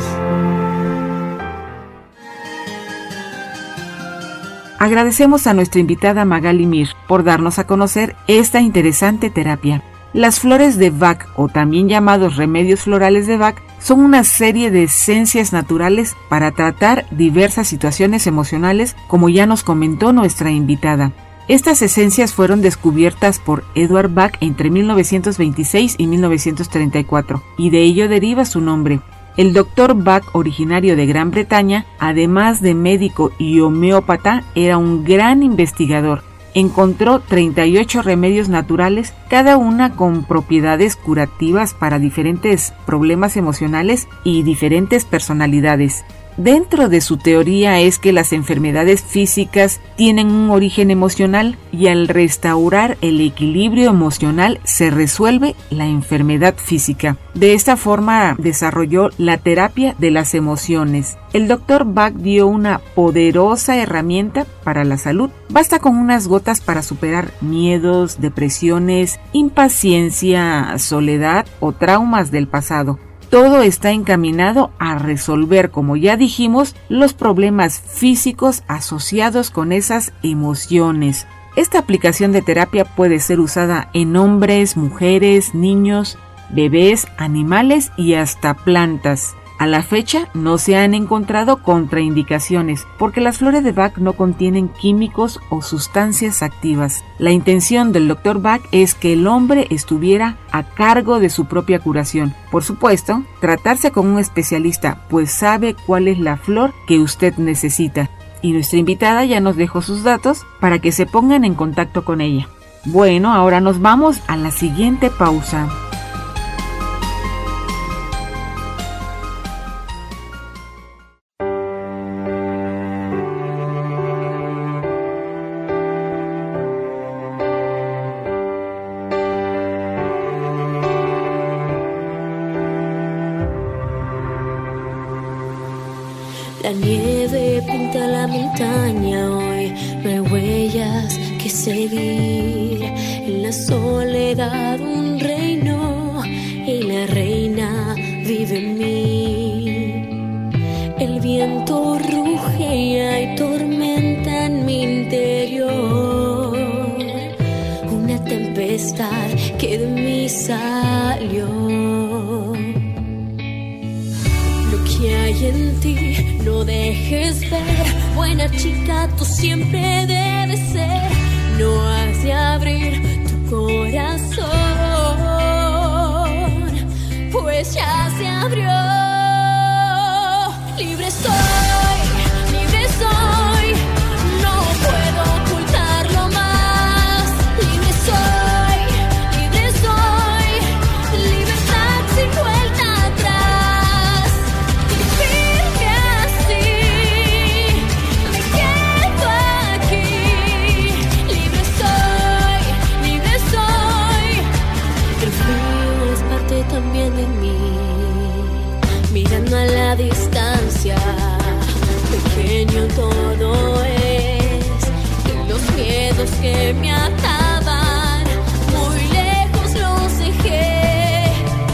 S2: Agradecemos a nuestra invitada Magali Mir por darnos a conocer esta interesante terapia. Las flores de Bach, o también llamados remedios florales de Bach, son una serie de esencias naturales para tratar diversas situaciones emocionales, como ya nos comentó nuestra invitada. Estas esencias fueron descubiertas por Edward Bach entre mil novecientos veintiséis y mil novecientos treinta y cuatro, y de ello deriva su nombre. El doctor Bach, originario de Gran Bretaña, además de médico y homeópata, era un gran investigador. Encontró treinta y ocho remedios naturales, cada una con propiedades curativas para diferentes problemas emocionales y diferentes personalidades. Dentro de su teoría es que las enfermedades físicas tienen un origen emocional y al restaurar el equilibrio emocional se resuelve la enfermedad física. De esta forma desarrolló la terapia de las emociones. El doctor Bach dio una poderosa herramienta para la salud. Basta con unas gotas para superar miedos, depresiones, impaciencia, soledad o traumas del pasado. Todo está encaminado a resolver, como ya dijimos, los problemas físicos asociados con esas emociones. Esta aplicación de terapia puede ser usada en hombres, mujeres, niños, bebés, animales y hasta plantas. A la fecha no se han encontrado contraindicaciones porque las flores de Bach no contienen químicos o sustancias activas. La intención del doctor Bach es que el hombre estuviera a cargo de su propia curación. Por supuesto, tratarse con un especialista, pues sabe cuál es la flor que usted necesita. Y nuestra invitada ya nos dejó sus datos para que se pongan en contacto con ella. Bueno, ahora nos vamos a la siguiente pausa.
S11: La nieve pinta la montaña hoy, no hay huellas que seguir. En la soledad un reino y la reina vive en mí. El viento ruge y hay tormenta en mi interior. Una tempestad que de mí salió. Que hay en ti, no dejes ver. Buena chica, tú siempre debes ser. No has de abrir tu corazón, pues ya se abrió. Libre soy, libre soy. No puedo ocultarlo más. Libre soy, libre soy. Libertad sin vuelta atrás. Firme así, me quedo aquí. Libre soy, mirando a la distancia. Pequeño todo es, y los miedos que me ataban, muy lejos los dejé.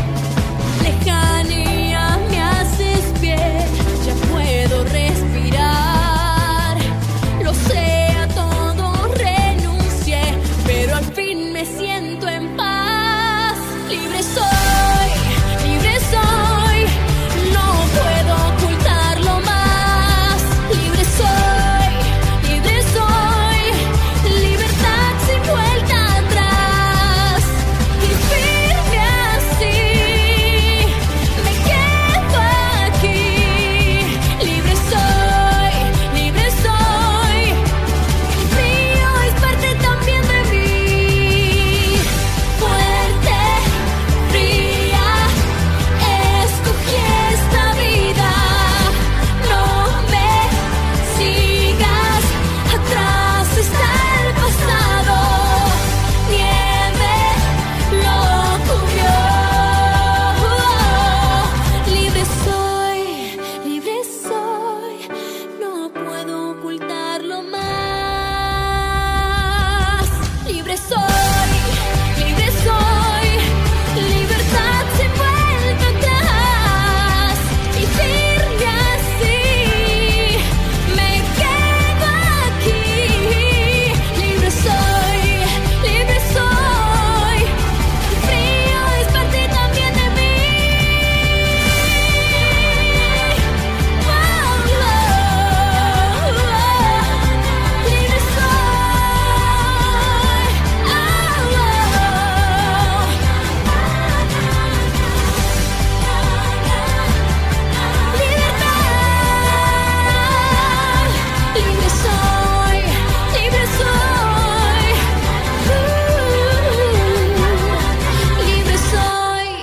S11: Lejanía me haces bien, ya puedo respirar. Lo sé, a todo renuncié, pero al fin me siento en paz. Libre soy, libre soy, no puedo ocultarlo más. Libre soy, libre soy, libertad sin vuelta atrás. Y firme así, me quedo aquí. Libre soy, libre soy, el frío es parte también de mí. Fuerte, fría, escogí esta vida. No me sigas, atrás está el pasado. Nieve lo cubrió. Libre soy, libre soy, no puedo ocultarlo más. Libre soy, libre soy, libertad sin vuelta atrás. Y firme así, me quedo aquí. Libre soy, libre soy, el frío es parte también de mí. Oh, oh, oh. Libre libre soy, libre soy, uh, libre soy.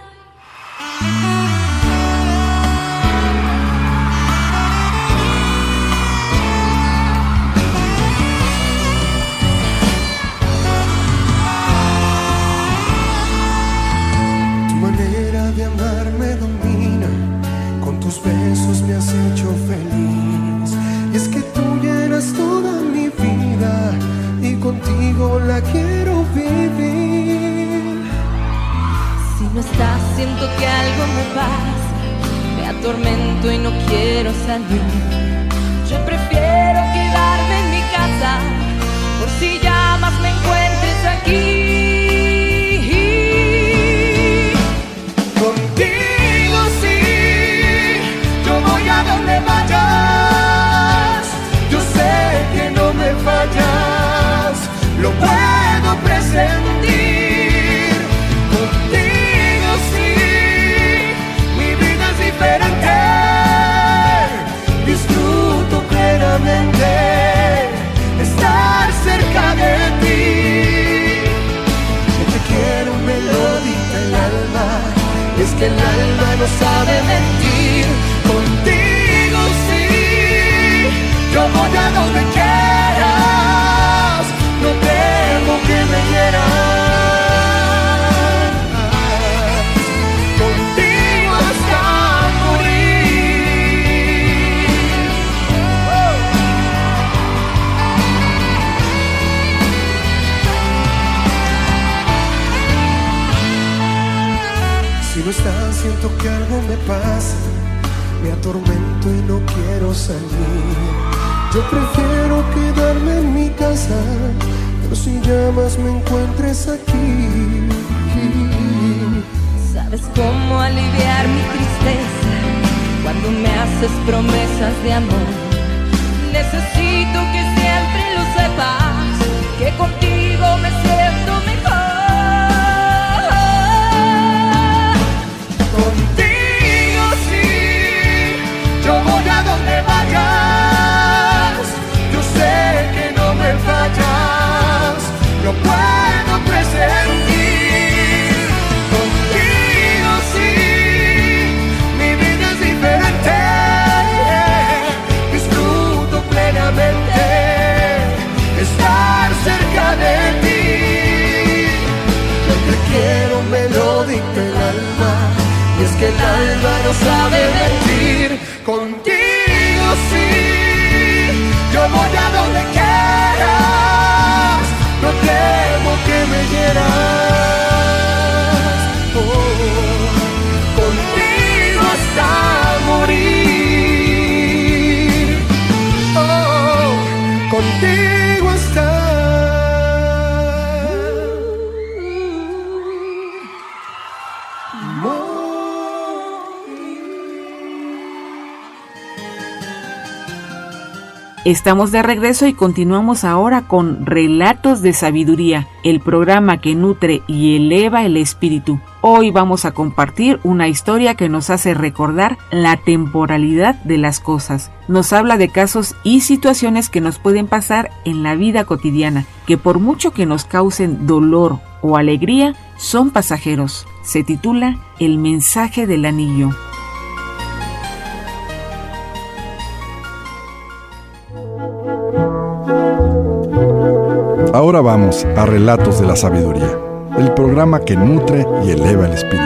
S14: Tu manera de amar me domina, con tus besos me has hecho feliz. Y es que tú llenas toda mi vida y contigo la quiero vivir.
S11: Si no estás, siento que algo me pasa, me atormento y no quiero salir. Yo prefiero quedarme en mi casa, por si llamas me encuentres aquí.
S14: Contigo sí, yo voy a donde vayas. Yo sé que no me fallas, lo puedo presentir. Contigo sí, mi vida es diferente. Disfruto plenamente estar cerca de ti. Yo te quiero, me lo dicta el alma. Es que el alma no sabe mentir. Contigo sí, yo voy a donde quieras. No temo que me hieras. Contigo hasta morir. Si no estás, siento que algo me pasa, me atormento y no quiero salir. Yo prefiero quedarme en mi casa, pero si llamas me encuentres aquí.
S11: Sabes cómo aliviar mi tristeza cuando me haces promesas de amor. Necesito que siempre lo sepas, que contigo me siento mejor.
S14: Contigo sí, yo voy a donde vayas. Yo sé que no me fallas, lo puedo presentir. Contigo sí, mi vida es diferente. Disfruto plenamente estar cerca de ti. Y es que el alma no sabe mentir. Contigo sí, yo voy a donde quieras. No temo que me hieras. Oh, contigo hasta morir. Oh, contigo hasta
S2: Estamos de regreso y continuamos ahora con Relatos de Sabiduría, el programa que nutre y eleva el espíritu. Hoy vamos a compartir una historia que nos hace recordar la temporalidad de las cosas. Nos habla de casos y situaciones que nos pueden pasar en la vida cotidiana, que por mucho que nos causen dolor o alegría, son pasajeros. Se titula El mensaje del anillo.
S5: Ahora vamos a Relatos de la Sabiduría, el programa que nutre y eleva el espíritu.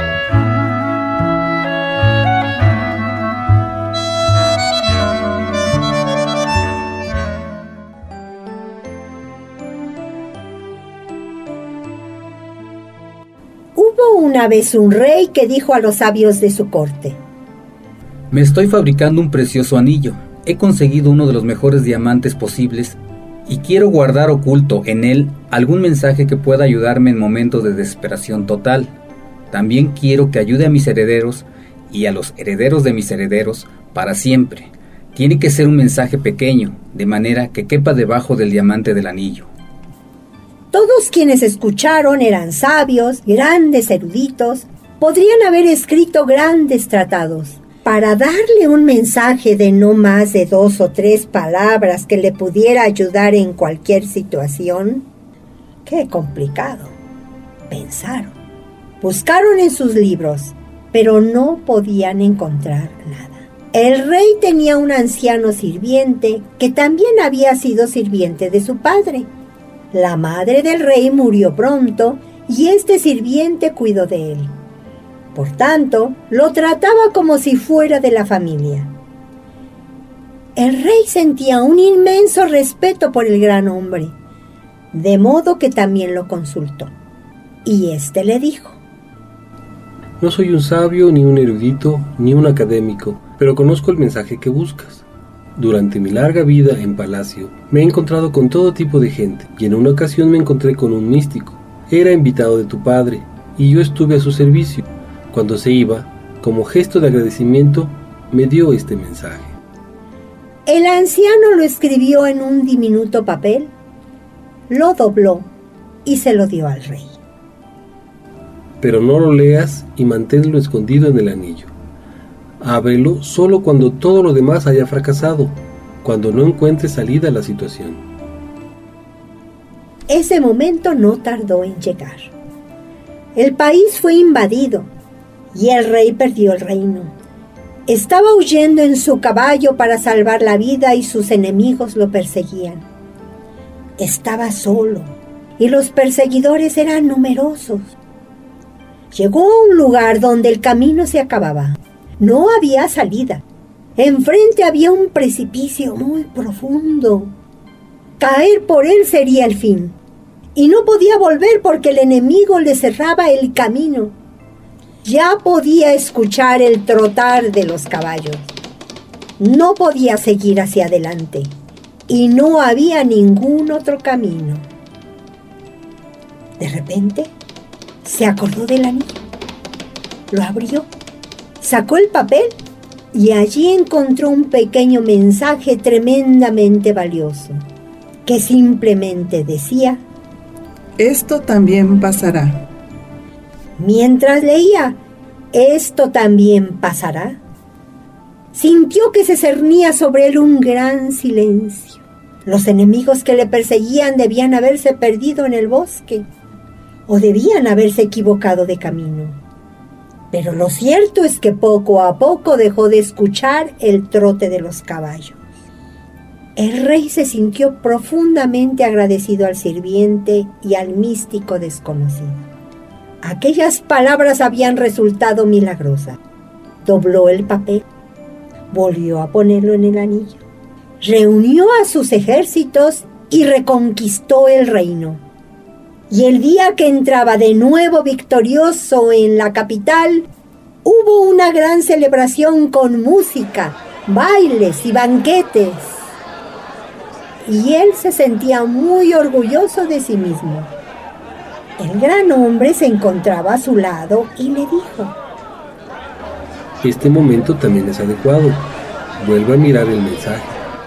S15: Hubo una vez un rey que dijo a los sabios de su corte:
S16: Me estoy fabricando un precioso anillo. He conseguido uno de los mejores diamantes posibles y quiero guardar oculto en él algún mensaje que pueda ayudarme en momentos de desesperación total. También quiero que ayude a mis herederos y a los herederos de mis herederos para siempre. Tiene que ser un mensaje pequeño, de manera que quepa debajo del diamante del anillo.
S15: Todos quienes escucharon eran sabios, grandes eruditos, podrían haber escrito grandes tratados. Para darle un mensaje de no más de dos o tres palabras que le pudiera ayudar en cualquier situación, ¡qué complicado!, pensaron. Buscaron en sus libros, pero no podían encontrar nada. El rey tenía un anciano sirviente que también había sido sirviente de su padre. La madre del rey murió pronto y este sirviente cuidó de él. Por tanto, lo trataba como si fuera de la familia. El rey sentía un inmenso respeto por el gran hombre, de modo que también lo consultó. Y éste le dijo:
S9: No soy un sabio, ni un erudito, ni un académico, pero conozco el mensaje que buscas. Durante mi larga vida en palacio, me he encontrado con todo tipo de gente, y en una ocasión me encontré con un místico. Era invitado de tu padre, y yo estuve a su servicio. Cuando se iba, como gesto de agradecimiento, me dio este mensaje.
S15: El anciano lo escribió en un diminuto papel, lo dobló y se lo dio al rey.
S9: Pero no lo leas y manténlo escondido en el anillo. Ábrelo solo cuando todo lo demás haya fracasado, cuando no encuentres salida a la situación.
S15: Ese momento no tardó en llegar. El país fue invadido y el rey perdió el reino. Estaba huyendo en su caballo para salvar la vida y sus enemigos lo perseguían. Estaba solo y los perseguidores eran numerosos. Llegó a un lugar donde el camino se acababa. No había salida. Enfrente había un precipicio muy profundo. Caer por él sería el fin. Y no podía volver porque el enemigo le cerraba el camino. Ya podía escuchar el trotar de los caballos. No podía seguir hacia adelante. Y no había ningún otro camino. De repente, se acordó del anillo. Lo abrió, sacó el papel y allí encontró un pequeño mensaje tremendamente valioso, que simplemente decía:
S17: esto también pasará.
S15: Mientras leía, esto también pasará, sintió que se cernía sobre él un gran silencio. Los enemigos que le perseguían debían haberse perdido en el bosque o debían haberse equivocado de camino. Pero lo cierto es que poco a poco dejó de escuchar el trote de los caballos. El rey se sintió profundamente agradecido al sirviente y al místico desconocido. Aquellas palabras habían resultado milagrosas. Dobló el papel, volvió a ponerlo en el anillo, reunió a sus ejércitos y reconquistó el reino. Y el día que entraba de nuevo victorioso en la capital, hubo una gran celebración con música, bailes y banquetes. Y él se sentía muy orgulloso de sí mismo. El gran hombre se encontraba a su lado y le dijo:
S9: Este momento también es adecuado. Vuelve a mirar el mensaje.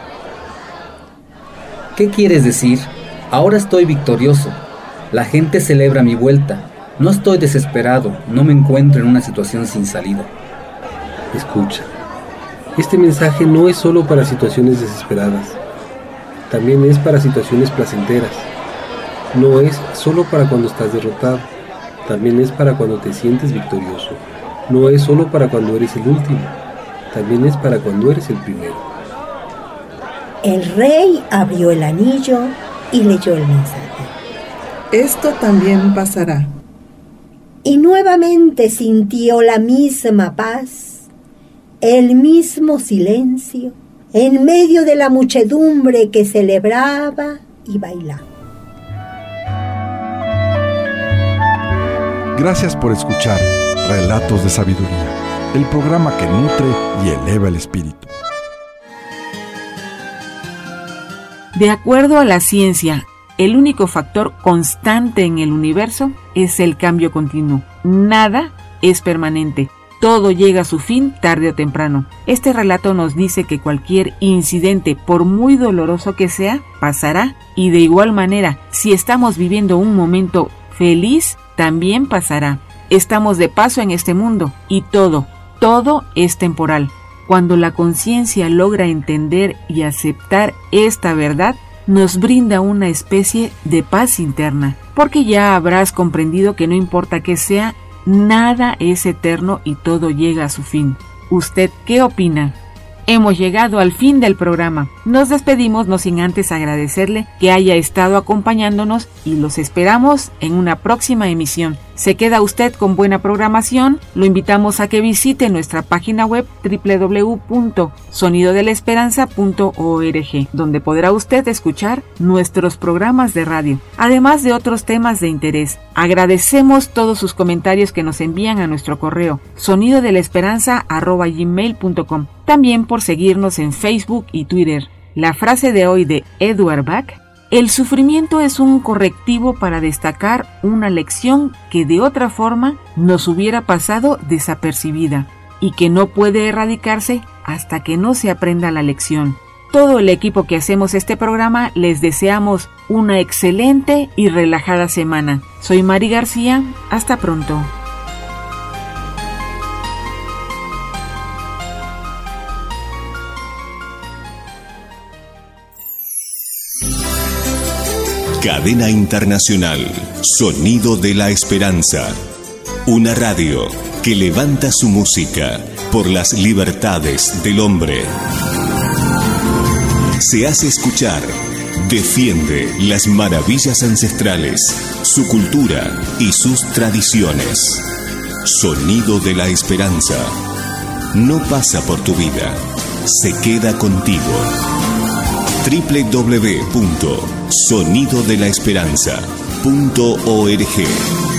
S16: ¿Qué quieres decir? Ahora estoy victorioso. La gente celebra mi vuelta. No estoy desesperado. No me encuentro en una situación sin salida.
S9: Escucha. Este mensaje no es solo para situaciones desesperadas. También es para situaciones placenteras. No es solo para cuando estás derrotado. También es para cuando te sientes victorioso. No es solo para cuando eres el último. También es para cuando eres el primero.
S15: El rey abrió el anillo y leyó el mensaje.
S17: Esto también pasará.
S15: Y nuevamente sintió la misma paz, el mismo silencio, en medio de la muchedumbre que celebraba y bailaba.
S5: Gracias por escuchar Relatos de Sabiduría, el programa que nutre y eleva el espíritu.
S2: De acuerdo a la ciencia, el único factor constante en el universo es el cambio continuo. Nada es permanente. Todo llega a su fin tarde o temprano. Este relato nos dice que cualquier incidente, por muy doloroso que sea, pasará. Y de igual manera, si estamos viviendo un momento feliz, también pasará. Estamos de paso en este mundo y todo, todo es temporal. Cuando la conciencia logra entender y aceptar esta verdad, nos brinda una especie de paz interna, porque ya habrás comprendido que no importa qué sea, nada es eterno y todo llega a su fin. ¿Usted qué opina? Hemos llegado al fin del programa. Nos despedimos no sin antes agradecerle que haya estado acompañándonos y los esperamos en una próxima emisión. Se queda usted con buena programación. Lo invitamos a que visite nuestra página web doble u doble u doble u punto sonido de la esperanza punto org, donde podrá usted escuchar nuestros programas de radio, además de otros temas de interés. Agradecemos todos sus comentarios que nos envían a nuestro correo sonido de la esperanza arroba gmail punto com. También por seguirnos en Facebook y Twitter. La frase de hoy de Edward Bach: el sufrimiento es un correctivo para destacar una lección que de otra forma nos hubiera pasado desapercibida y que no puede erradicarse hasta que no se aprenda la lección. Todo el equipo que hacemos este programa les deseamos una excelente y relajada semana. Soy Mari García, hasta pronto.
S1: Cadena Internacional, Sonido de la Esperanza. Una radio que levanta su música por las libertades del hombre. Se hace escuchar, defiende las maravillas ancestrales, su cultura y sus tradiciones. Sonido de la Esperanza. No pasa por tu vida, se queda contigo. doble u doble u doble u punto sonido de la esperanza punto org